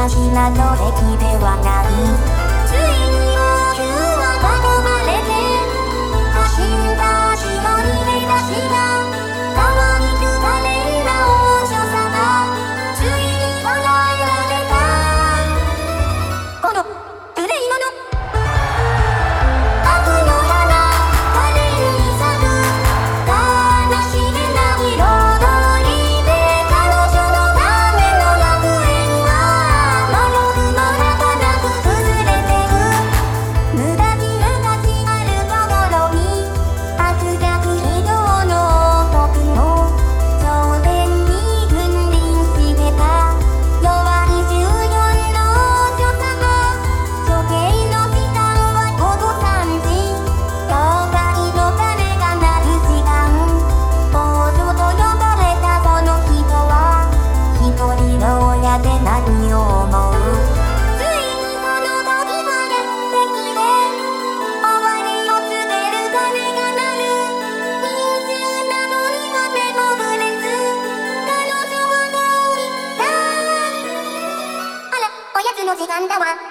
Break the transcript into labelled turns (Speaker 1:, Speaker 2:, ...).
Speaker 1: 話などべきではない。ついに王宮は囲まれて家臣たちの逃げ出しが可愛く華麗な王女様ついに捕らえられた。この無礼者悪の矢が彼に咲く悲しげな彩りで彼女のための楽園は迷うもなかなく崩れてく。無駄に昔あるところに悪逆非道の男の頂点に君臨してた弱い14の王女様。処刑の時間は午後3時。教会の鐘が鳴る時間。王女と呼ばれたその人は一人の親で何を思う。ついにその時がやってきて終わりを告げる鐘が鳴る。民衆なのには目もぶれず彼女はこう言った。あら、おやつの時間だわ。